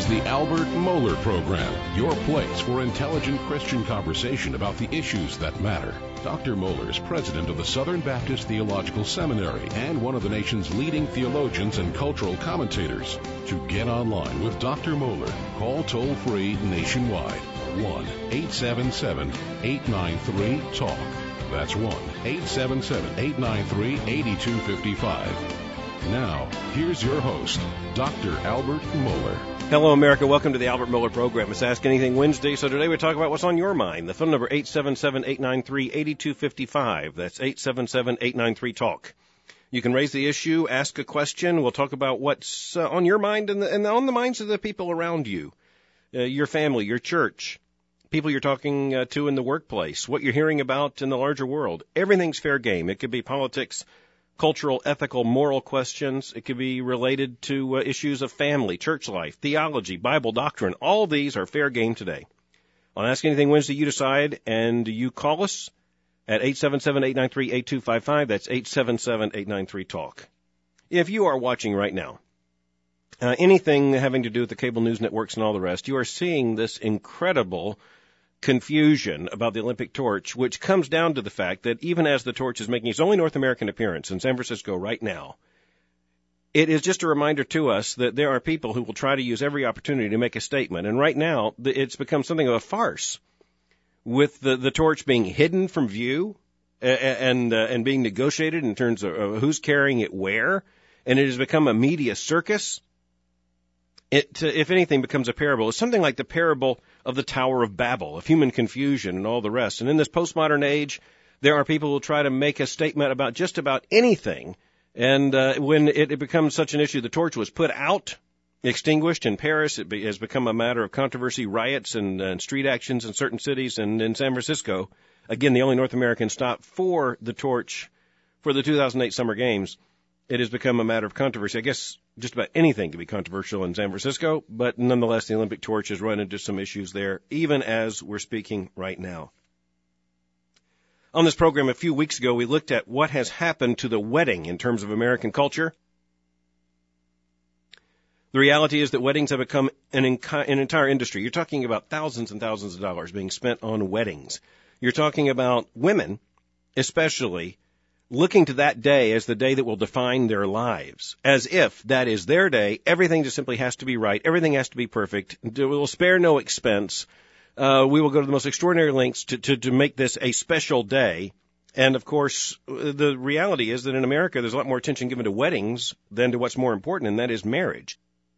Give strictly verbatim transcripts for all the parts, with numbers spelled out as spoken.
is the Albert Mohler Program, your place for intelligent Christian conversation about the issues that matter. Doctor Mohler is president of the Southern Baptist Theological Seminary and one of the nation's leading theologians and cultural commentators. To get online with Doctor Mohler, call toll-free nationwide, one eight seven seven, eight nine three, talk. That's one eight seven seven, eight nine three, eight two five five. Now, here's your host, Doctor Albert Mohler. Hello, America. Welcome to the Albert Mohler Program. It's Ask Anything Wednesday, so today we talk about what's on your mind. The phone number, eight seven seven, eight nine three, eight two five five. That's eight seven seven, eight nine three, talk. You can raise the issue, ask a question. We'll talk about what's uh, on your mind and, the, and on the minds of the people around you, uh, your family, your church, people you're talking uh, to in the workplace, what you're hearing about in the larger world. Everything's fair game. It could be politics, cultural, ethical, moral questions. It could be related to uh, issues of family, church life, theology, Bible doctrine. All these are fair game today. On Ask Anything Wednesday, you decide, and you call us at eight seven seven, eight nine three, eight two five five. That's eight seven seven, eight nine three, talk. If you are watching right now, uh, anything having to do with the cable news networks and all the rest, you are seeing this incredible confusion about the Olympic torch, which comes down to the fact that even as the torch is making its only North American appearance in San Francisco right now, it is just a reminder to us that there are people who will try to use every opportunity to make a statement. And right now, it's become something of a farce, with the, the torch being hidden from view and uh, and being negotiated in terms of who's carrying it where. And it has become a media circus. It, if anything, becomes a parable. It's something like the parable of the Tower of Babel, of human confusion and all the rest. And in this postmodern age, there are people who try to make a statement about just about anything. And uh, when it, it becomes such an issue, the torch was put out, extinguished in Paris. It be, has become a matter of controversy, riots, and, and street actions in certain cities. And in San Francisco, again, the only North American stop for the torch for the two thousand eight Summer Games, it has become a matter of controversy. I guess just about anything can be controversial in San Francisco, but nonetheless, the Olympic torch has run into some issues there, even as we're speaking right now. On this program a few weeks ago, we looked at what has happened to the wedding in terms of American culture. The reality is that weddings have become an, inc- an entire industry. You're talking about thousands and thousands of dollars being spent on weddings. You're talking about women, especially, looking to that day as the day that will define their lives, as if that is their day. Everything just simply has to be right. Everything has to be perfect. We will spare no expense. Uh, we will go to the most extraordinary lengths to, to, to make this a special day. And, of course, the reality is that in America, there's a lot more attention given to weddings than to what's more important, and that is marriage.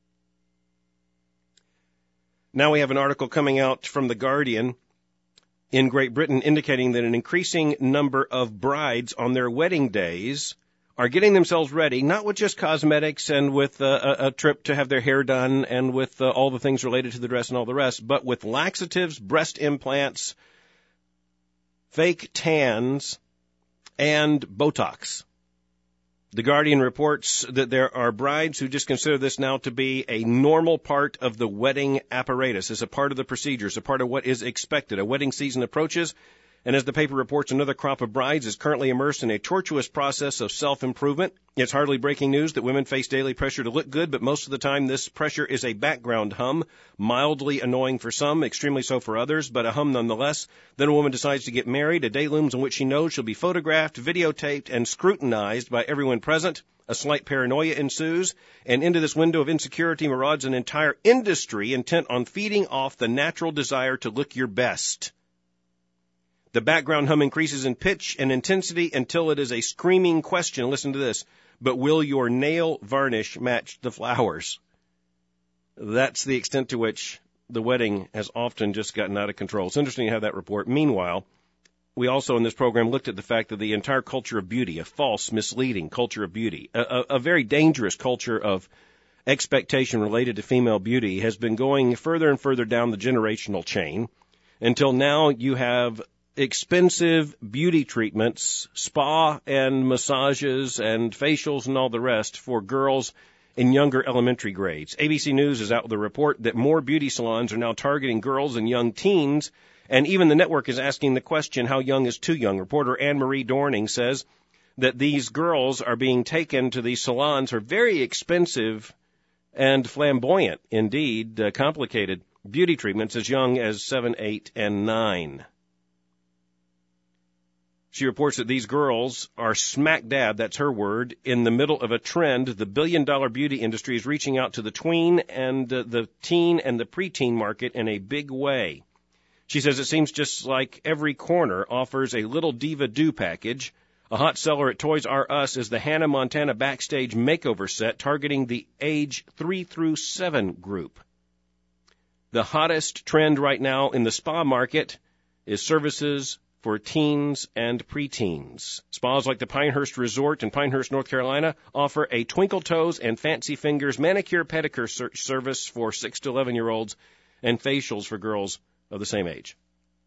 Now we have an article coming out from The Guardian in Great Britain indicating that an increasing number of brides on their wedding days are getting themselves ready, not with just cosmetics and with uh, a, a trip to have their hair done and with uh, all the things related to the dress and all the rest, but with laxatives, breast implants, fake tans, and Botox. The Guardian reports that there are brides who just consider this now to be a normal part of the wedding apparatus, as a part of the procedures, a part of what is expected. A wedding season approaches, and as the paper reports, another crop of brides is currently immersed in a tortuous process of self-improvement. It's hardly breaking news that women face daily pressure to look good, but most of the time this pressure is a background hum, mildly annoying for some, extremely so for others, but a hum nonetheless. Then a woman decides to get married. A day looms in which she knows she'll be photographed, videotaped, and scrutinized by everyone present. A slight paranoia ensues, and into this window of insecurity marauds an entire industry intent on feeding off the natural desire to look your best. The background hum increases in pitch and intensity until it is a screaming question. Listen to this. But will your nail varnish match the flowers? That's the extent to which the wedding has often just gotten out of control. It's interesting to have that report. Meanwhile, we also in this program looked at the fact that the entire culture of beauty, a false, misleading culture of beauty, a, a, a very dangerous culture of expectation related to female beauty, has been going further and further down the generational chain until now you have expensive beauty treatments, spa and massages and facials and all the rest for girls in younger elementary grades. A B C News is out with a report that more beauty salons are now targeting girls and young teens, and even the network is asking the question, how young is too young? Reporter Anne-Marie Dorning says that these girls are being taken to these salons for very expensive and flamboyant, indeed, uh, complicated beauty treatments as young as seven, eight, and nine. She reports that these girls are smack dab, that's her word, in the middle of a trend. The billion-dollar beauty industry is reaching out to the tween and uh, the teen and the preteen market in a big way. She says it seems just like every corner offers a little Diva Do package. A hot seller at Toys R Us is the Hannah Montana Backstage Makeover set targeting the age three through seven group. The hottest trend right now in the spa market is services for teens and preteens. Spas like the Pinehurst Resort in Pinehurst, North Carolina, offer a Twinkle Toes and Fancy Fingers manicure pedicure ser- service for six to eleven-year-olds and facials for girls of the same age.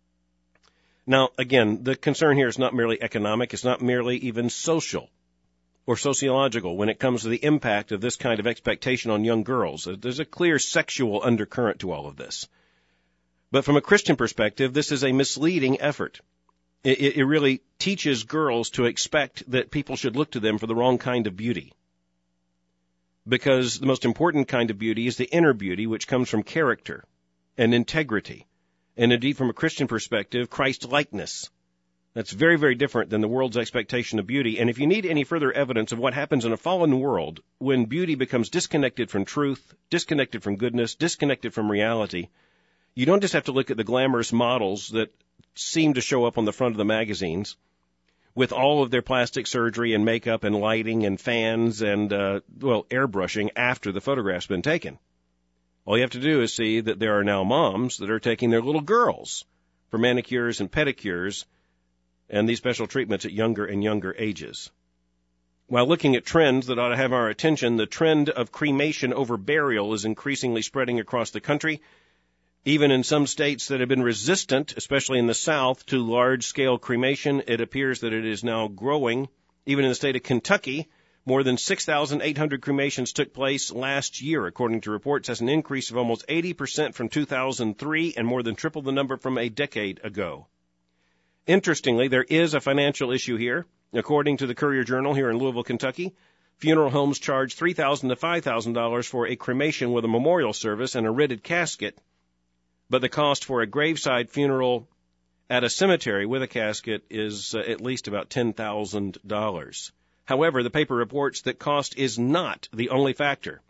Now, again, the concern here is not merely economic. It's not merely even social or sociological when it comes to the impact of this kind of expectation on young girls. There's a clear sexual undercurrent to all of this. But from a Christian perspective, this is a misleading effort. It, it really teaches girls to expect that people should look to them for the wrong kind of beauty. Because the most important kind of beauty is the inner beauty, which comes from character and integrity. And indeed, from a Christian perspective, Christ-likeness. That's very, very different than the world's expectation of beauty. And if you need any further evidence of what happens in a fallen world when beauty becomes disconnected from truth, disconnected from goodness, disconnected from reality, you don't just have to look at the glamorous models that seem to show up on the front of the magazines with all of their plastic surgery and makeup and lighting and fans and, uh, well, airbrushing after the photograph's been taken. All you have to do is see that there are now moms that are taking their little girls for manicures and pedicures and these special treatments at younger and younger ages. While looking at trends that ought to have our attention, the trend of cremation over burial is increasingly spreading across the country. Even in some states that have been resistant, especially in the South, to large-scale cremation, it appears that it is now growing. Even in the state of Kentucky, more than six thousand eight hundred cremations took place last year, according to reports. That's an increase of almost eighty percent from two thousand three and more than triple the number from a decade ago. Interestingly, there is a financial issue here. According to the Courier-Journal here in Louisville, Kentucky, funeral homes charge three thousand dollars to five thousand dollars for a cremation with a memorial service and a ridded casket, but the cost for a graveside funeral at a cemetery with a casket is uh, at least about ten thousand dollars. However, the paper reports that cost is not the only factor.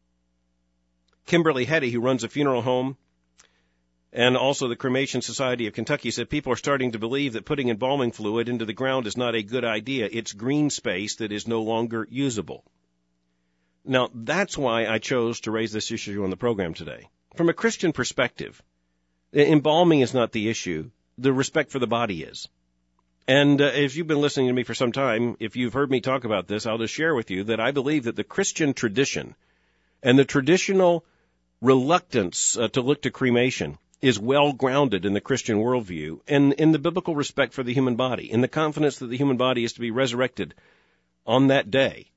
Kimberly Hetty, who runs a funeral home, and also the Cremation Society of Kentucky, said people are starting to believe that putting embalming fluid into the ground is not a good idea. It's green space that is no longer usable. Now, that's why I chose to raise this issue on the program today. From a Christian perspective, embalming is not the issue. The respect for the body is. And uh, if you've been listening to me for some time, if you've heard me talk about this, I'll just share with you that I believe that the Christian tradition and the traditional reluctance uh, to look to cremation is well grounded in the Christian worldview and in the biblical respect for the human body, in the confidence that the human body is to be resurrected on that day.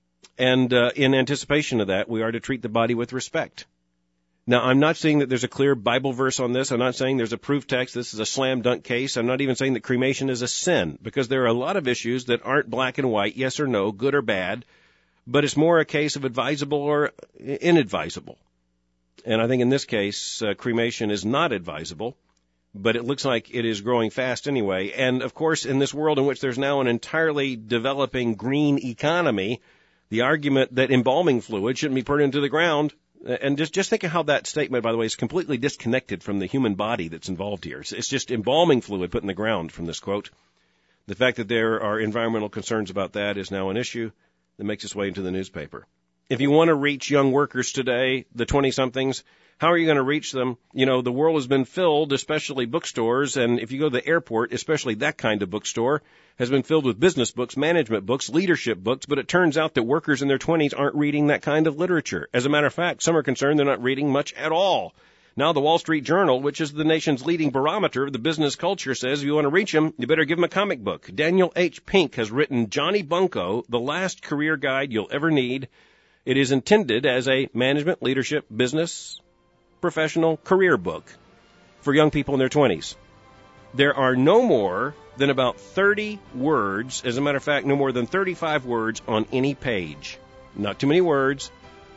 And uh, in anticipation of that, we are to treat the body with respect. Now, I'm not saying that there's a clear Bible verse on this. I'm not saying there's a proof text. This is a slam dunk case. I'm not even saying that cremation is a sin, because there are a lot of issues that aren't black and white, yes or no, good or bad, but it's more a case of advisable or inadvisable. And I think in this case, uh, cremation is not advisable, but it looks like it is growing fast anyway. And, of course, in this world in which there's now an entirely developing green economy, the argument that embalming fluid shouldn't be put into the ground. And just, just think of how that statement, by the way, is completely disconnected from the human body that's involved here. It's, it's just embalming fluid put in the ground from this quote. The fact that there are environmental concerns about that is now an issue that makes its way into the newspaper. If you want to reach young workers today, the twenty-somethings, how are you going to reach them? You know, the world has been filled, especially bookstores, and if you go to the airport, especially that kind of bookstore, has been filled with business books, management books, leadership books, but it turns out that workers in their twenties aren't reading that kind of literature. As a matter of fact, some are concerned they're not reading much at all. Now, the Wall Street Journal, which is the nation's leading barometer of the business culture, says if you want to reach them, you better give them a comic book. Daniel H. Pink has written Johnny Bunko, the last career guide you'll ever need. It is intended as a management, leadership, business, professional career book for young people in their twenties. There are no more than about thirty words, as a matter of fact, no more than thirty-five words on any page. Not too many words,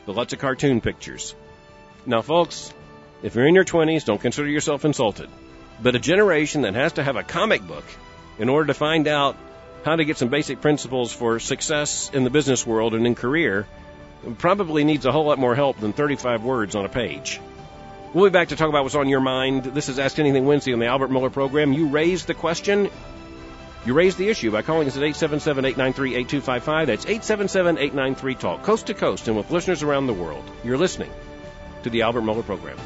but lots of cartoon pictures. Now, folks, if you're in your twenties, don't consider yourself insulted. But a generation that has to have a comic book in order to find out how to get some basic principles for success in the business world and in career probably needs a whole lot more help than thirty-five words on a page. We'll be back to talk about what's on your mind. This is Ask Anything Wednesday on the Albert Mohler program. You raise the question, you raise the issue by calling us at eight seven seven, eight nine three, eight two five five. That's eight seven seven, eight nine three, talk, coast to coast and with listeners around the world. You're listening to the Albert Mohler program.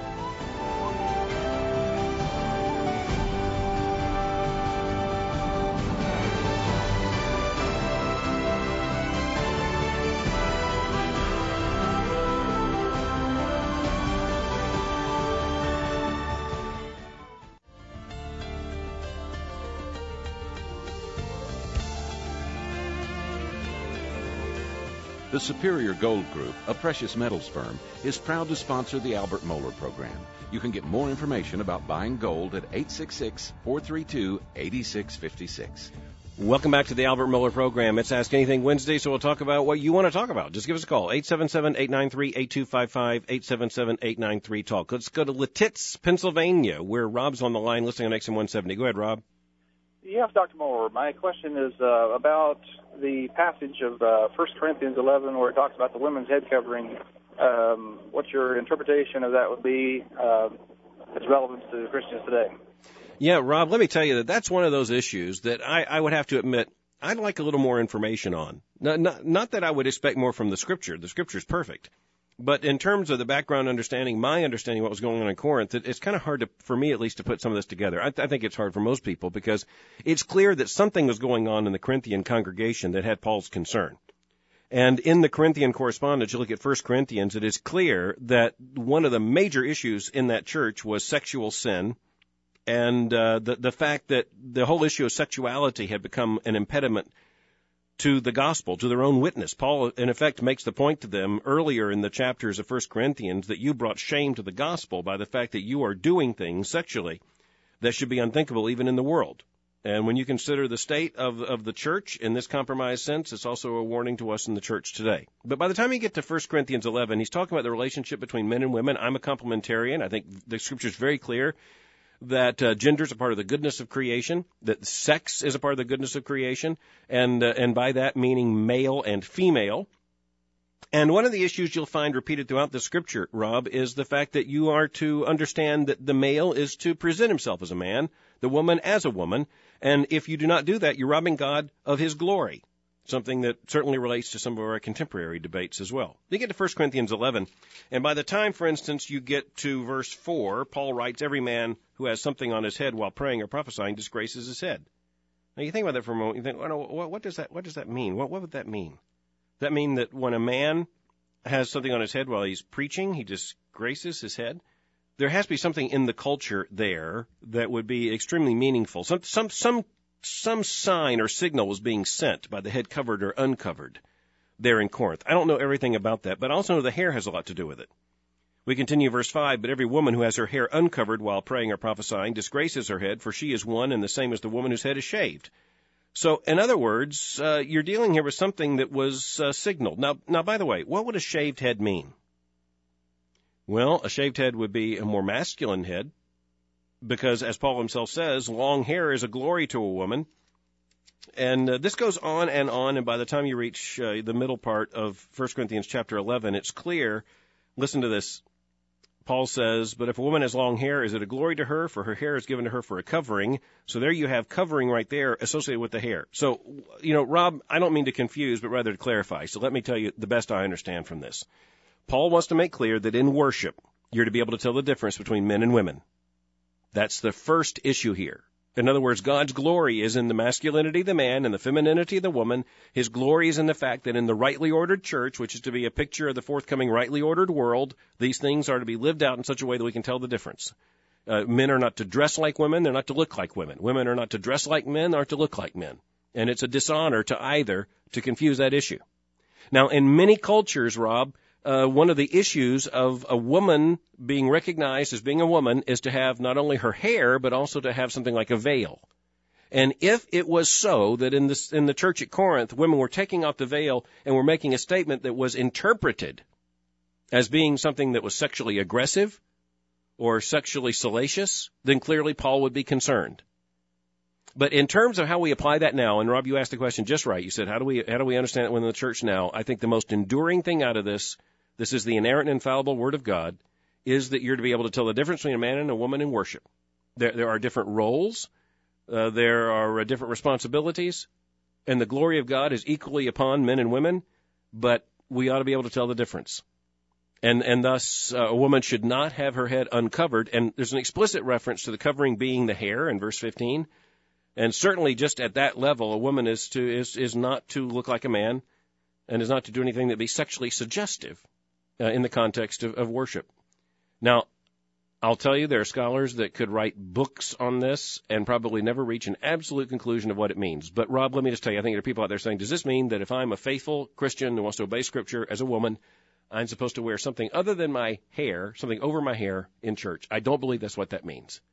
The Superior Gold Group, a precious metals firm, is proud to sponsor the Albert Mohler program. You can get more information about buying gold at eight six six, four three two, eight six five six. Welcome back to the Albert Mohler program. It's Ask Anything Wednesday, so we'll talk about what you want to talk about. Just give us a call, eight seven seven, eight nine three, eight two five five, eight seven seven, eight nine three, talk. Let's go to Lititz, Pennsylvania, where Rob's on the line listening on X M one seventy. Go ahead, Rob. Yes, Doctor Mohler. My question is uh, about the passage of uh, First Corinthians eleven where it talks about the women's head covering. Um, what your interpretation of that would be uh, as relevant to Christians today? Yeah, Rob, let me tell you that that's one of those issues that I, I would have to admit I'd like a little more information on. Not, not, not that I would expect more from the Scripture. The Scripture is perfect. But in terms of the background understanding, my understanding of what was going on in Corinth, it, it's kind of hard to, for me at least, to put some of this together. I, I think it's hard for most people because it's clear that something was going on in the Corinthian congregation that had Paul's concern. And in the Corinthian correspondence, you look at First Corinthians, it is clear that one of the major issues in that church was sexual sin and uh, the, the fact that the whole issue of sexuality had become an impediment to the gospel, to their own witness. Paul, in effect, makes the point to them earlier in the chapters of First Corinthians that you brought shame to the gospel by the fact that you are doing things sexually that should be unthinkable even in the world. And when you consider the state of, of the church in this compromised sense, it's also a warning to us in the church today. But by the time you get to First Corinthians eleven, he's talking about the relationship between men and women. I'm a complementarian. I think the Scripture is very clear that uh, gender is a part of the goodness of creation, that sex is a part of the goodness of creation, and uh, and by that meaning male and female. And one of the issues you'll find repeated throughout the Scripture, Rob, is the fact that you are to understand that the male is to present himself as a man, the woman as a woman, and if you do not do that, you're robbing God of his glory, something that certainly relates to some of our contemporary debates as well. You get to First Corinthians eleven, and by the time, for instance, you get to verse four, Paul writes, every man who has something on his head while praying or prophesying disgraces his head. Now, you think about that for a moment. You think, well, what, what does that what does that mean? What, what would that mean? Does that mean that when a man has something on his head while he's preaching, he disgraces his head? There has to be something in the culture there that would be extremely meaningful. Some some some some sign or signal was being sent by the head covered or uncovered there in Corinth. I don't know everything about that, but I also know the hair has a lot to do with it. We continue verse five, but every woman who has her hair uncovered while praying or prophesying disgraces her head, for she is one and the same as the woman whose head is shaved. So, in other words, uh, you're dealing here with something that was uh, signaled. Now, now, by the way, what would a shaved head mean? Well, a shaved head would be a more masculine head, because as Paul himself says, long hair is a glory to a woman. And uh, this goes on and on, and by the time you reach uh, the middle part of First Corinthians chapter eleven, it's clear. Listen to this. Paul says, but if a woman has long hair, is it a glory to her? For her hair is given to her for a covering. So there you have covering right there associated with the hair. So, you know, Rob, I don't mean to confuse, but rather to clarify. So let me tell you the best I understand from this. Paul wants to make clear that in worship, you're to be able to tell the difference between men and women. That's the first issue here. In other words, God's glory is in the masculinity of the man and the femininity of the woman. His glory is in the fact that in the rightly ordered church, which is to be a picture of the forthcoming rightly ordered world, these things are to be lived out in such a way that we can tell the difference. Uh, men are not to dress like women. They're not to look like women. Women are not to dress like men or to look like men. And it's a dishonor to either to confuse that issue. Now, in many cultures, Rob, Uh, one of the issues of a woman being recognized as being a woman is to have not only her hair, but also to have something like a veil. And if it was so that in this, in the church at Corinth, women were taking off the veil and were making a statement that was interpreted as being something that was sexually aggressive or sexually salacious, then clearly Paul would be concerned. But in terms of how we apply that now, and Rob, you asked the question just right. You said, how do we how do we understand it within the church now? I think the most enduring thing out of this, this is the inerrant and infallible Word of God, is that you're to be able to tell the difference between a man and a woman in worship. There, there are different roles. Uh, there are uh, different responsibilities. And the glory of God is equally upon men and women, but we ought to be able to tell the difference. And and thus, uh, a woman should not have her head uncovered. And there's an explicit reference to the covering being the hair in verse fifteen. And certainly just at that level, a woman is to is, is not to look like a man and is not to do anything that be sexually suggestive uh, in the context of, of worship. Now, I'll tell you, there are scholars that could write books on this and probably never reach an absolute conclusion of what it means. But, Rob, let me just tell you, I think there are people out there saying, does this mean that if I'm a faithful Christian who wants to obey Scripture as a woman, I'm supposed to wear something other than my hair, something over my hair in church? I don't believe that's what that means.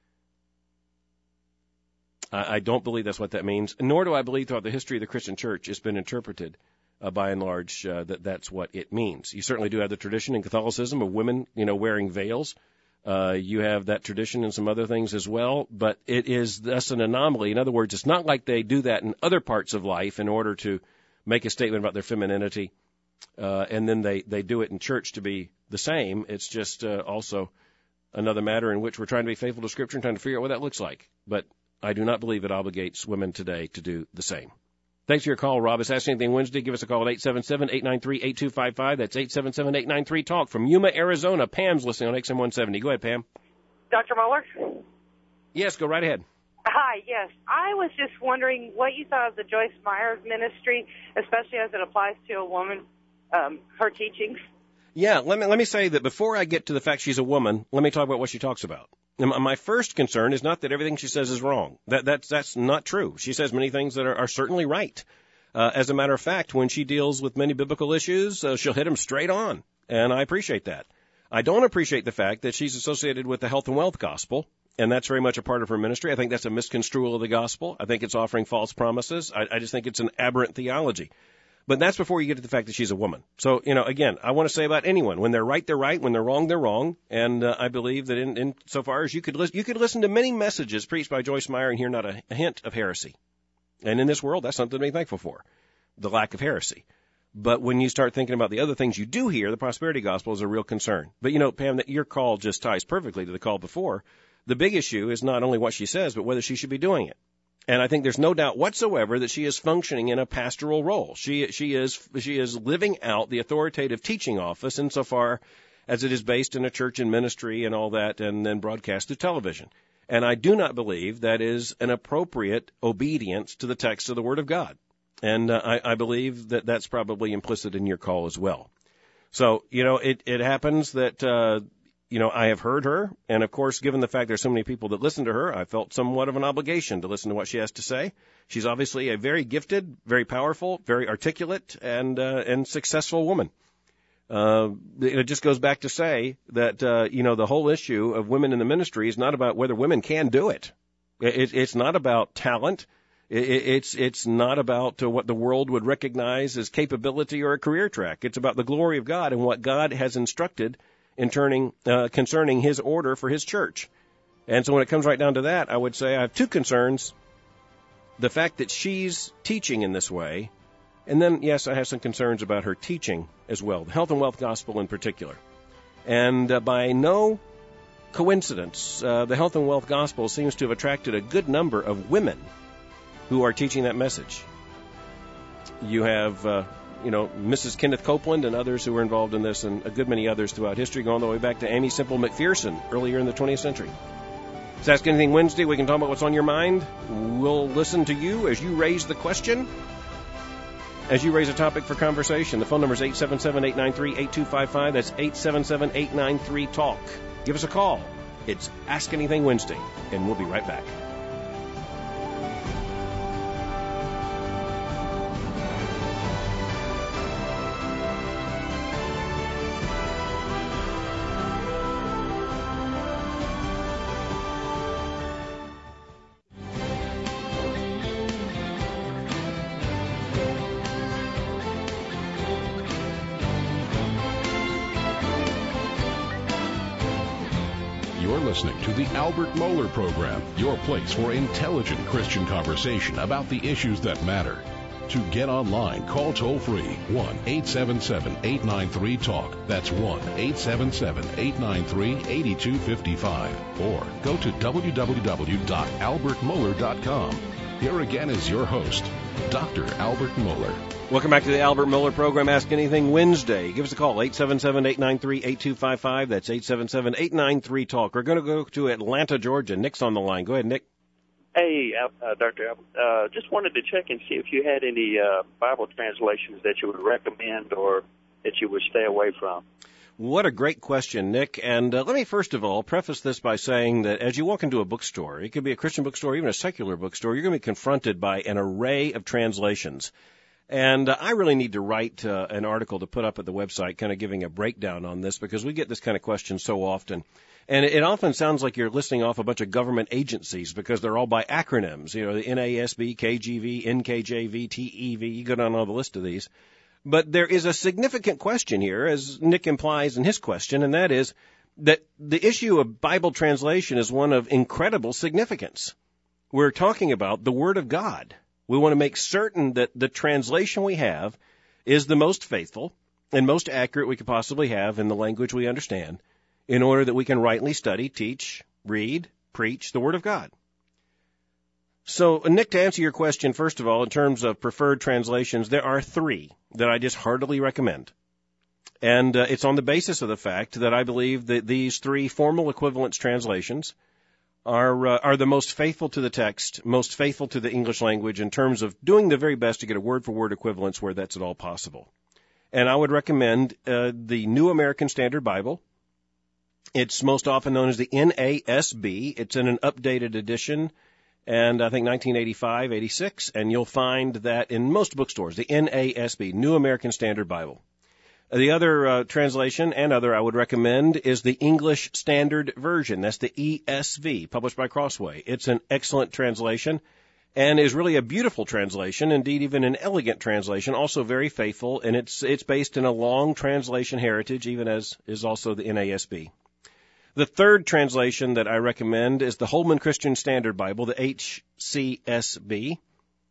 I don't believe that's what that means, nor do I believe throughout the history of the Christian church it's been interpreted, uh, by and large, uh, that that's what it means. You certainly do have the tradition in Catholicism of women, you know, wearing veils. Uh, you have that tradition in some other things as well, but it is thus an anomaly. In other words, it's not like they do that in other parts of life in order to make a statement about their femininity, uh, and then they, they do it in church to be the same. It's just uh, also another matter in which we're trying to be faithful to Scripture and trying to figure out what that looks like. But I do not believe it obligates women today to do the same. Thanks for your call, Rob. It's Ask Anything Wednesday. Give us a call at eight seven seven, eight nine three, eight two five five. That's eight seven seven, eight nine three, talk. From Yuma, Arizona, Pam's listening on X M one seventy. Go ahead, Pam. Doctor Moeller? Yes, go right ahead. Hi, yes. I was just wondering what you thought of the Joyce Meyer's ministry, especially as it applies to a woman, um, her teachings. Yeah, let me, let me say that before I get to the fact she's a woman, let me talk about what she talks about. My first concern is not that everything she says is wrong. That, that's, that's not true. She says many things that are, are certainly right. Uh, as a matter of fact, when she deals with many biblical issues, uh, she'll hit them straight on, and I appreciate that. I don't appreciate the fact that she's associated with the health and wealth gospel, and that's very much a part of her ministry. I think that's a misconstrual of the gospel. I think it's offering false promises. I, I just think it's an aberrant theology. But that's before you get to the fact that she's a woman. So, you know, again, I want to say about anyone, when they're right, they're right. When they're wrong, they're wrong. And uh, I believe that in, in so far as you could, li- you could listen to many messages preached by Joyce Meyer and hear not a, a hint of heresy. And in this world, that's something to be thankful for, the lack of heresy. But when you start thinking about the other things you do hear, the prosperity gospel is a real concern. But, you know, Pam, that your call just ties perfectly to the call before. The big issue is not only what she says, but whether she should be doing it. And I think there's no doubt whatsoever that she is functioning in a pastoral role. She she is she is living out the authoritative teaching office insofar as it is based in a church and ministry and all that, and then broadcast through television. And I do not believe that is an appropriate obedience to the text of the Word of God. And uh, I, I believe that that's probably implicit in your call as well. So, you know, it, it happens that, uh, you know, I have heard her. And, of course, given the fact there's so many people that listen to her, I felt somewhat of an obligation to listen to what she has to say. She's obviously a very gifted, very powerful, very articulate, and uh, and successful woman. Uh, it just goes back to say that, uh, you know, the whole issue of women in the ministry is not about whether women can do it. it it's not about talent. It, it's it's not about uh, what the world would recognize as capability or a career track. It's about the glory of God and what God has instructed in turning uh, concerning His order for His church. And so when it comes right down to that, I would say I have two concerns. The fact that she's teaching in this way, and then, yes, I have some concerns about her teaching as well, the health and wealth gospel in particular. And uh, by no coincidence, uh, the health and wealth gospel seems to have attracted a good number of women who are teaching that message. You have, uh, you know, Missus Kenneth Copeland and others who were involved in this, and a good many others throughout history, going all the way back to Amy Semple McPherson earlier in the twentieth century. It's Ask Anything Wednesday. We can talk about what's on your mind. We'll listen to you as you raise the question, as you raise a topic for conversation. The phone number is eight seven seven, eight nine three, eight two five five. That's eight seven seven, eight nine three, talk. Give us a call. It's Ask Anything Wednesday, and we'll be right back. listening to the Albert Mohler Program, your place for intelligent Christian conversation about the issues that matter. To get online, call toll-free one eight seven seven, eight nine three, TALK. That's one eight seven seven, eight nine three, eight two five five. Or go to w w w dot albert mohler dot com. Here again is your host, Doctor Albert Mohler. Welcome back to the Albert Mohler Program, Ask Anything Wednesday. Give us a call, eight seven seven, eight nine three, eight two five five. That's eight seven seven, eight nine three, TALK. We're going to go to Atlanta, Georgia. Nick's on the line. Go ahead, Nick. Hey, uh, Doctor Albert. Uh, just wanted to check and see if you had any uh, Bible translations that you would recommend or that you would stay away from. What a great question, Nick. And uh, let me first of all preface this by saying that as you walk into a bookstore, it could be a Christian bookstore, even a secular bookstore, you're going to be confronted by an array of translations. And uh, I really need to write uh, an article to put up at the website kind of giving a breakdown on this because we get this kind of question so often. And it often sounds like you're listing off a bunch of government agencies because they're all by acronyms, you know, the N A S B, K G V, N K J V, T E V, you go down all the list of these. But there is a significant question here, as Nick implies in his question, and that is that the issue of Bible translation is one of incredible significance. We're talking about the Word of God. We want to make certain that the translation we have is the most faithful and most accurate we could possibly have in the language we understand, in order that we can rightly study, teach, read, preach the Word of God. So, Nick, to answer your question, first of all, in terms of preferred translations, there are three that I just heartily recommend. And uh, it's on the basis of the fact that I believe that these three formal equivalence translations are uh, are the most faithful to the text, most faithful to the English language in terms of doing the very best to get a word-for-word equivalence where that's at all possible. And I would recommend uh, the New American Standard Bible. It's most often known as the N A S B. It's in an updated edition, and I think nineteen eighty-five, eighty-six, and you'll find that in most bookstores, the N A S B, New American Standard Bible. The other uh, translation, and other I would recommend, is the English Standard Version. That's the E S V, published by Crossway. It's an excellent translation and is really a beautiful translation, indeed even an elegant translation, also very faithful, and it's it's based in a long translation heritage, even as is also the N A S B. The third translation that I recommend is the Holman Christian Standard Bible, the H C S B,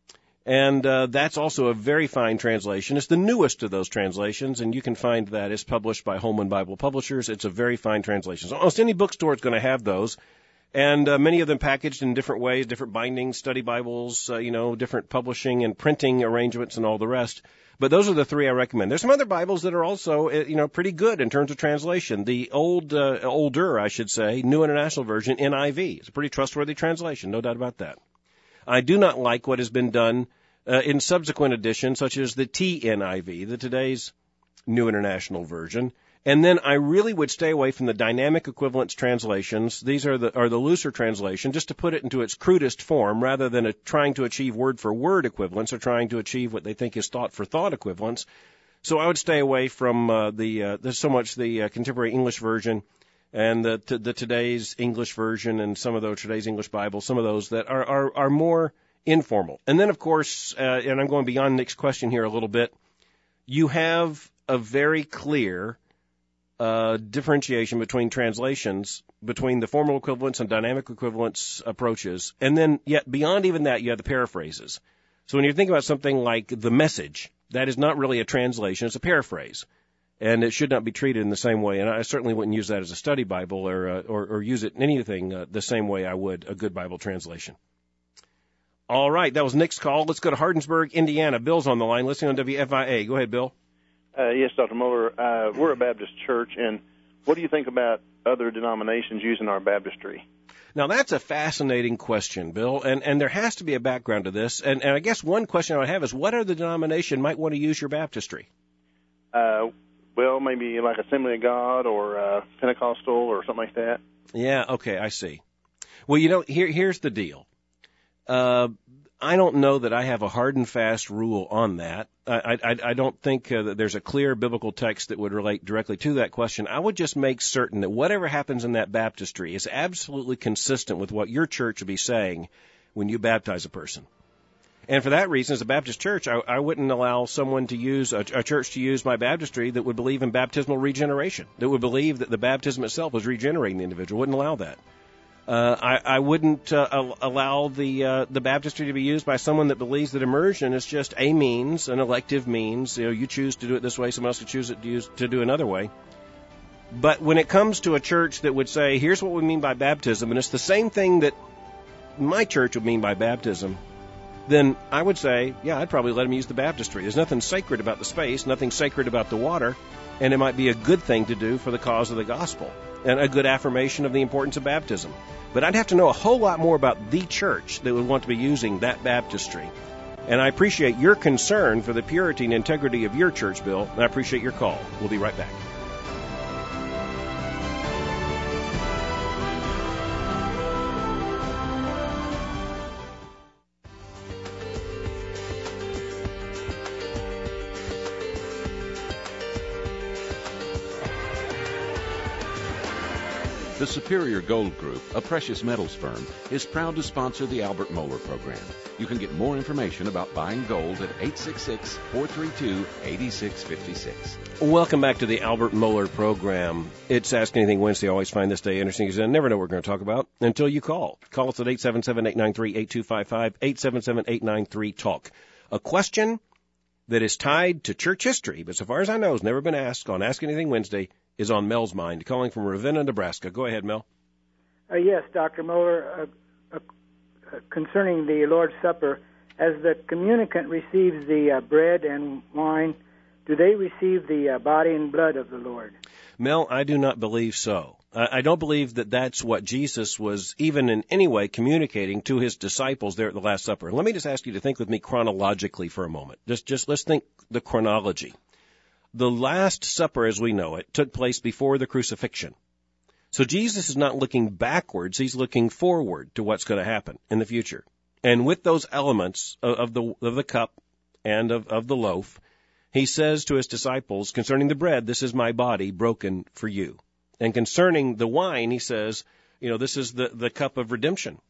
and uh, that's also a very fine translation. It's the newest of those translations, and you can find that. It's published by Holman Bible Publishers. It's a very fine translation. So almost any bookstore is going to have those, and uh, many of them packaged in different ways, different bindings, study Bibles, uh, you know, different publishing and printing arrangements and all the rest. But those are the three I recommend. There's some other Bibles that are also, you know, pretty good in terms of translation. The old, uh, older, I should say, New International Version, N I V. It's a pretty trustworthy translation, no doubt about that. I do not like what has been done uh, in subsequent editions, such as the T N I V, the today's New International Version. And then I really would stay away from the dynamic equivalence translations. These are the are the looser translation, just to put it into its crudest form, rather than a, trying to achieve word-for-word equivalence or trying to achieve what they think is thought-for-thought equivalence. So I would stay away from uh, the uh, there's so much the uh, contemporary English version and the t- the today's English version and some of those today's English Bible, some of those that are are, are more informal. And then, of course, uh, and I'm going beyond Nick's question here a little bit, you have a very clear Uh, differentiation between translations, between the formal equivalence and dynamic equivalence approaches. And then, yet beyond even that, you have the paraphrases. So when you think about something like the Message, that is not really a translation, it's a paraphrase. And it should not be treated in the same way. And I certainly wouldn't use that as a study Bible or uh, or, or use it in anything uh, the same way I would a good Bible translation. All right, that was Nick's call. Let's go to Hardensburg, Indiana. Bill's on the line, listening on W F I A. Go ahead, Bill. Uh, yes, Doctor Mohler. Uh, we're a Baptist church, and what do you think about other denominations using our baptistry? Now, that's a fascinating question, Bill, and, and there has to be a background to this. And, and I guess one question I would have is, what other denomination might want to use your baptistry? Uh, well, maybe like Assembly of God or uh, Pentecostal or something like that. Yeah, okay, I see. Well, you know, here here's the deal. Uh, I don't know that I have a hard and fast rule on that. I, I, I don't think uh, that there's a clear biblical text that would relate directly to that question. I would just make certain that whatever happens in that baptistry is absolutely consistent with what your church would be saying when you baptize a person. And for that reason, as a Baptist church, I, I wouldn't allow someone to use, a, a church to use my baptistry that would believe in baptismal regeneration, that would believe that the baptism itself was regenerating the individual. Wouldn't allow that. Uh, I, I wouldn't uh, allow the uh, the baptistry to be used by someone that believes that immersion is just a means, an elective means. You know, you choose to do it this way, someone else could choose it to, use, to do another way. But when it comes to a church that would say, here's what we mean by baptism, and it's the same thing that my church would mean by baptism, then I would say, yeah, I'd probably let them use the baptistry. There's nothing sacred about the space, nothing sacred about the water, and it might be a good thing to do for the cause of the gospel and a good affirmation of the importance of baptism. But I'd have to know a whole lot more about the church that would want to be using that baptistry. And I appreciate your concern for the purity and integrity of your church, Bill, and I appreciate your call. We'll be right back. The Superior Gold Group, a precious metals firm, is proud to sponsor the Albert Mohler program. You can get more information about buying gold at eight six six, four three two, eight six five six. Welcome back to the Albert Mohler program. It's Ask Anything Wednesday. I always find this day interesting because I never know what we're going to talk about until you call. Call us at eight seven seven, eight nine three, eight two five five, eight seven seven, eight nine three, talk. A question that is tied to church history, but so far as I know has never been asked on Ask Anything Wednesday, is on Mel's mind, calling from Ravenna, Nebraska. Go ahead, Mel. Uh, yes, Doctor Mohler, uh, uh, concerning the Lord's Supper, as the communicant receives the uh, bread and wine, do they receive the uh, body and blood of the Lord? Mel, I do not believe so. I, I don't believe that that's what Jesus was even in any way communicating to his disciples there at the Last Supper. Let me just ask you to think with me chronologically for a moment. Just, just let's think the chronology. The Last Supper, as we know it, took place before the crucifixion. So Jesus is not looking backwards. He's looking forward to what's going to happen in the future. And with those elements of, of the of the cup and of, of the loaf, he says to his disciples, concerning the bread, this is my body broken for you. And concerning the wine, he says, you know, this is the, the cup of redemption.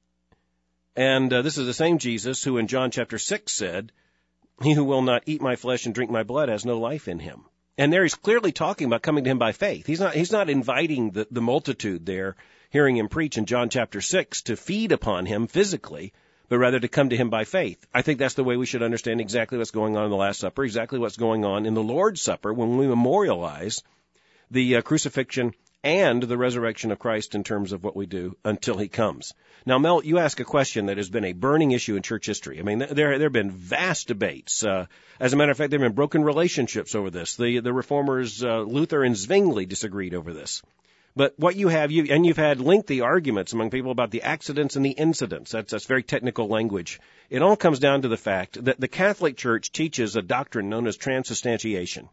And uh, this is the same Jesus who in John chapter six said, he who will not eat my flesh and drink my blood has no life in him. And there he's clearly talking about coming to him by faith. He's not, he's not inviting the, the multitude there, hearing him preach in John chapter six, to feed upon him physically, but rather to come to him by faith. I think that's the way we should understand exactly what's going on in the Last Supper, exactly what's going on in the Lord's Supper when we memorialize the uh, crucifixion and the resurrection of Christ in terms of what we do until he comes. Now, Mel, you ask a question that has been a burning issue in church history. I mean, there there have been vast debates. Uh, as a matter of fact, there have been broken relationships over this. The the reformers, uh, Luther and Zwingli, disagreed over this. But what you have, you and you've had lengthy arguments among people about the accidents and the incidents. That's, that's very technical language. It all comes down to the fact that the Catholic Church teaches a doctrine known as transubstantiation.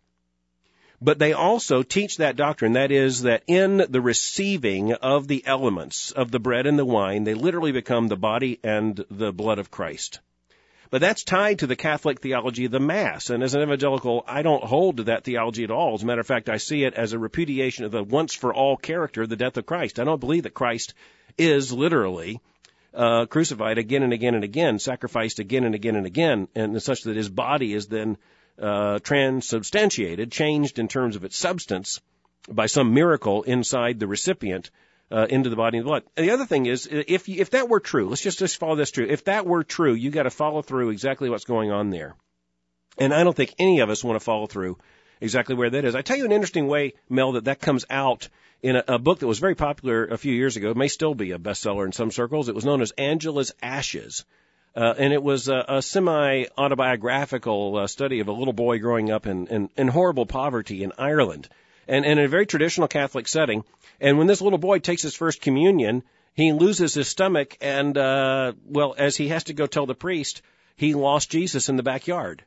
But they also teach that doctrine, that is, that in the receiving of the elements of the bread and the wine, they literally become the body and the blood of Christ. But that's tied to the Catholic theology of the Mass. And as an evangelical, I don't hold to that theology at all. As a matter of fact, I see it as a repudiation of the once-for-all character of the death of Christ. I don't believe that Christ is literally uh, crucified again and again and again, sacrificed again and again and again, and such that his body is then Uh, transubstantiated, changed in terms of its substance by some miracle inside the recipient uh, into the body and the blood. And the other thing is, if if that were true, let's just, just follow this true. If that were true, you got to follow through exactly what's going on there. And I don't think any of us want to follow through exactly where that is. I tell you an interesting way, Mel, that that comes out in a, a book that was very popular a few years ago. It may still be a bestseller in some circles. It was known as Angela's Ashes. Uh, and it was a, a semi-autobiographical uh, study of a little boy growing up in, in, in horrible poverty in Ireland, and, and in a very traditional Catholic setting. And when this little boy takes his first communion, he loses his stomach, and, uh, well, as he has to go tell the priest, he lost Jesus in the backyard.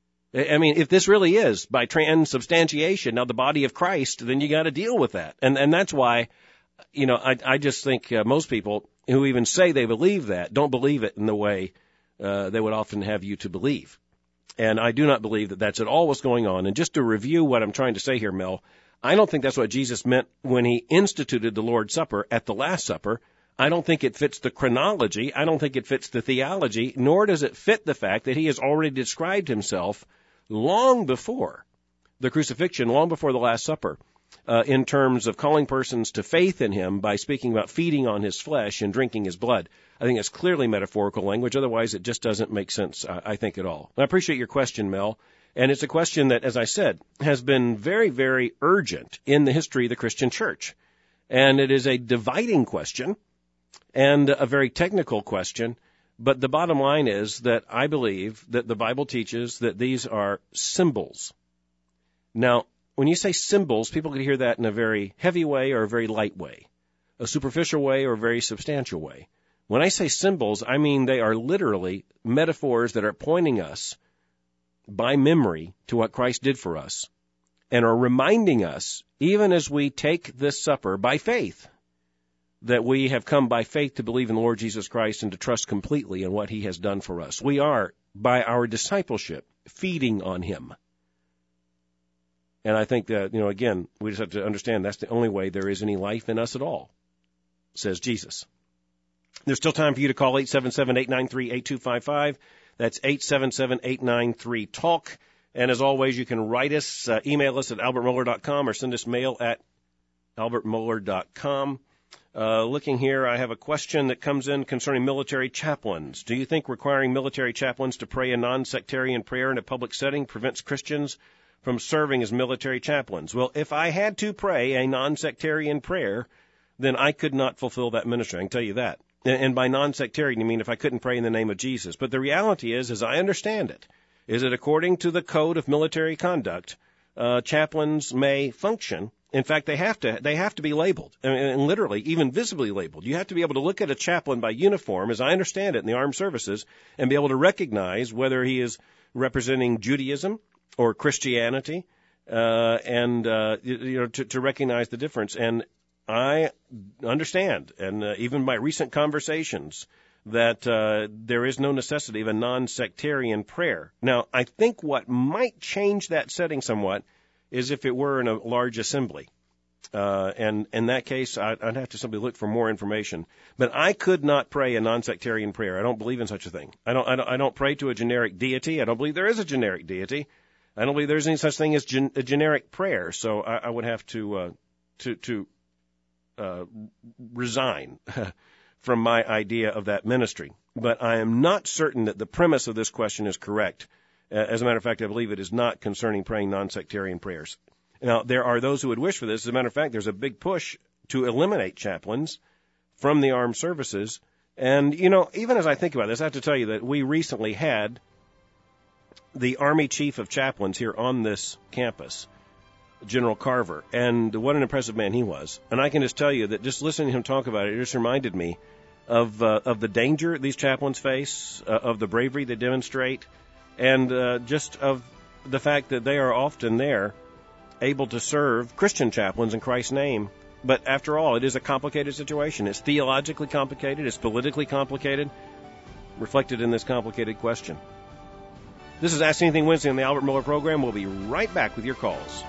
I mean, if this really is by transubstantiation, now the body of Christ, then you got to deal with that. And, and that's why, you know, I, I just think uh, most people who even say they believe that don't believe it in the way uh, they would often have you to believe. And I do not believe that that's at all what's going on. And just to review what I'm trying to say here, Mel, I don't think that's what Jesus meant when he instituted the Lord's Supper at the Last Supper. I don't think it fits the chronology. I don't think it fits the theology, nor does it fit the fact that he has already described himself long before the crucifixion, long before the Last Supper, uh, in terms of calling persons to faith in him by speaking about feeding on his flesh and drinking his blood. I think it's clearly metaphorical language. Otherwise, it just doesn't make sense, I, I think, at all. And I appreciate your question, Mel. And it's a question that, as I said, has been very, very urgent in the history of the Christian church. And it is a dividing question and a very technical question. But the bottom line is that I believe that the Bible teaches that these are symbols. Now, when you say symbols, people can hear that in a very heavy way or a very light way, a superficial way or a very substantial way. When I say symbols, I mean they are literally metaphors that are pointing us by memory to what Christ did for us and are reminding us, even as we take this supper by faith, that we have come by faith to believe in the Lord Jesus Christ and to trust completely in what he has done for us. We are, by our discipleship, feeding on him. And I think that, you know, again, we just have to understand that's the only way there is any life in us at all, says Jesus. There's still time for you to call eight seven seven, eight nine three, eight two five five. That's eight seven seven, eight nine three, talk. And as always, you can write us, uh, email us at albert mohler dot com or send us mail at albert mohler dot com. Uh, looking here, I have a question that comes in concerning military chaplains. Do you think requiring military chaplains to pray a non-sectarian prayer in a public setting prevents Christians from serving as military chaplains? Well, if I had to pray a non-sectarian prayer, then I could not fulfill that ministry. I can tell you that. And by non-sectarian, you mean if I couldn't pray in the name of Jesus. But the reality is, as I understand it, is that according to the Code of Military Conduct, uh, chaplains may function. In fact, they have to they have to be labeled, and, and literally, even visibly labeled. You have to be able to look at a chaplain by uniform, as I understand it, in the armed services, and be able to recognize whether he is representing Judaism or Christianity, uh, and uh, you, you know, to, to recognize the difference. And I understand, and uh, even by recent conversations, that uh, there is no necessity of a non-sectarian prayer. Now, I think what might change that setting somewhat is if it were in a large assembly. Uh, and in that case, I'd, I'd have to simply look for more information. But I could not pray a non-sectarian prayer. I don't believe in such a thing. I don't, I don't, I don't pray to a generic deity. I don't believe there is a generic deity. I don't believe there's any such thing as gen, a generic prayer. So I, I would have to, uh, to, to, uh, resign from my idea of that ministry. But I am not certain that the premise of this question is correct. Uh, as a matter of fact, I believe it is not concerning praying non-sectarian prayers. Now, there are those who would wish for this. As a matter of fact, there's a big push to eliminate chaplains from the armed services. And, you know, even as I think about this, I have to tell you that we recently had the Army Chief of Chaplains here on this campus, General Carver, and what an impressive man he was. And I can just tell you that just listening to him talk about it, it just reminded me of uh, of the danger these chaplains face, uh, of the bravery they demonstrate, and uh, just of the fact that they are often there able to serve Christian chaplains in Christ's name. But after all, it is a complicated situation. It's theologically complicated. It's politically complicated, reflected in this complicated question. This is Ask Anything Wednesday on the Albert Mohler program. We'll be right back with your calls.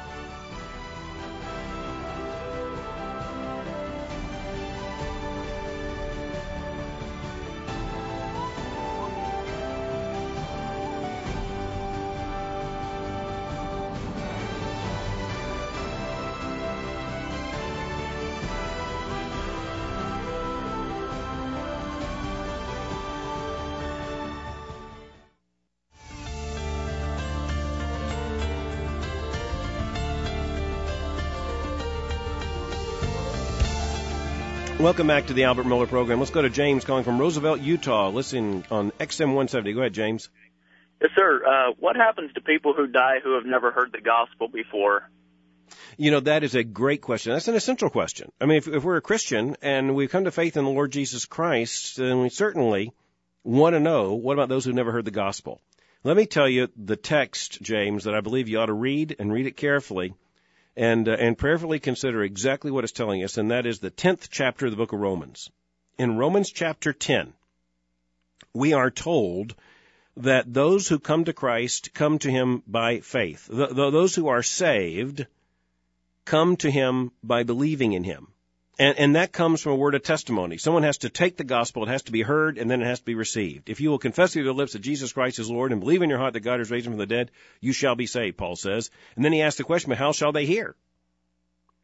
Welcome back to the Albert Mohler program. Let's go to James calling from Roosevelt, Utah. Listen on X M one seventy. Go ahead, James. Yes, sir. Uh, what happens to people who die who have never heard the gospel before? You know, that is a great question. That's an essential question. I mean, if, if we're a Christian and we've come to faith in the Lord Jesus Christ, then we certainly want to know, what about those who never heard the gospel? Let me tell you the text, James, that I believe you ought to read, and read it carefully. And uh, and prayerfully consider exactly what it's telling us, and that is the tenth chapter of the book of Romans. In Romans chapter ten, we are told that those who come to Christ come to him by faith. The, the, those who are saved come to him by believing in him. And, and that comes from a word of testimony. Someone has to take the gospel, it has to be heard, and then it has to be received. If you will confess with your lips that Jesus Christ is Lord and believe in your heart that God has raised him from the dead, you shall be saved, Paul says. And then he asks the question, but how shall they hear?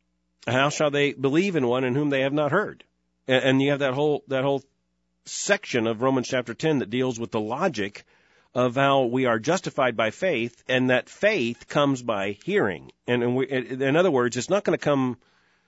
How shall they believe in one in whom they have not heard? And, and you have that whole that whole section of Romans chapter ten that deals with the logic of how we are justified by faith, and that faith comes by hearing. And, and we, in other words, it's not going to come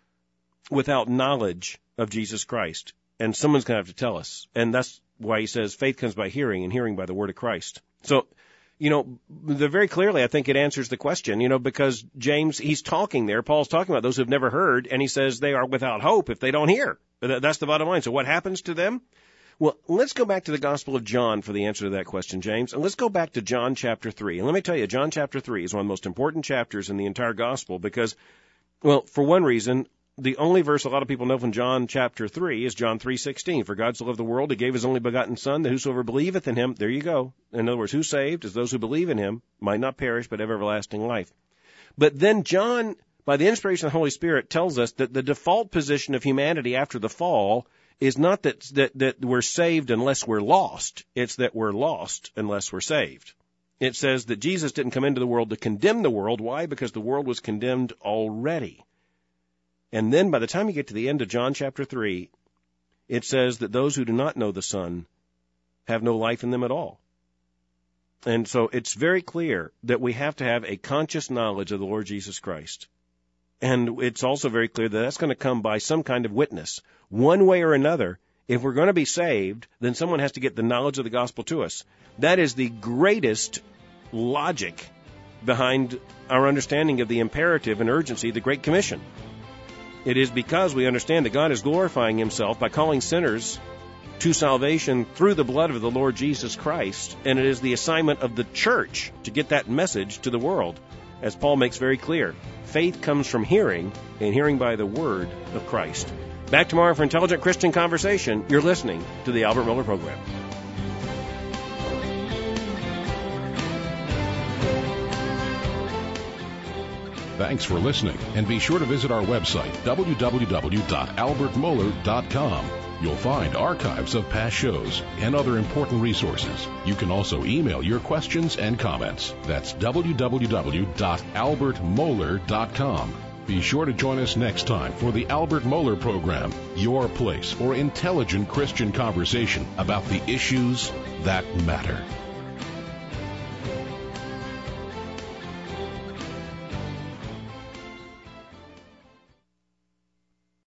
without knowledge of Jesus Christ. And someone's going to have to tell us. And that's why he says faith comes by hearing, and hearing by the word of Christ. So, you know, very clearly, I think it answers the question, you know, because James, he's talking there, Paul's talking about those who have never heard, and he says they are without hope if they don't hear. That's the bottom line. So what happens to them? Well, let's go back to the Gospel of John for the answer to that question, James. And let's go back to John chapter three. And let me tell you, John chapter three is one of the most important chapters in the entire Gospel because, well, for one reason, the only verse a lot of people know from John chapter three is John three sixteen. For God so loved the world, he gave his only begotten Son, that whosoever believeth in him, there you go. In other words, who's saved is those who believe in him, might not perish, but have everlasting life. But then John, by the inspiration of the Holy Spirit, tells us that the default position of humanity after the fall is not that, that, that we're saved unless we're lost. It's that we're lost unless we're saved. It says that Jesus didn't come into the world to condemn the world. Why? Because the world was condemned already. And then by the time you get to the end of John chapter three, it says that those who do not know the Son have no life in them at all. And so it's very clear that we have to have a conscious knowledge of the Lord Jesus Christ. And it's also very clear that that's going to come by some kind of witness. One way or another, if we're going to be saved, then someone has to get the knowledge of the gospel to us. That is the greatest logic behind our understanding of the imperative and urgency of the Great Commission. It is because we understand that God is glorifying himself by calling sinners to salvation through the blood of the Lord Jesus Christ, and it is the assignment of the church to get that message to the world. As Paul makes very clear, faith comes from hearing, and hearing by the word of Christ. Back tomorrow for Intelligent Christian Conversation. You're listening to the Albert Mohler Program. Thanks for listening, and be sure to visit our website, w w w dot albert mohler dot com. You'll find archives of past shows and other important resources. You can also email your questions and comments. That's w w w dot albert mohler dot com. Be sure to join us next time for the Albert Mohler Program, your place for intelligent Christian conversation about the issues that matter.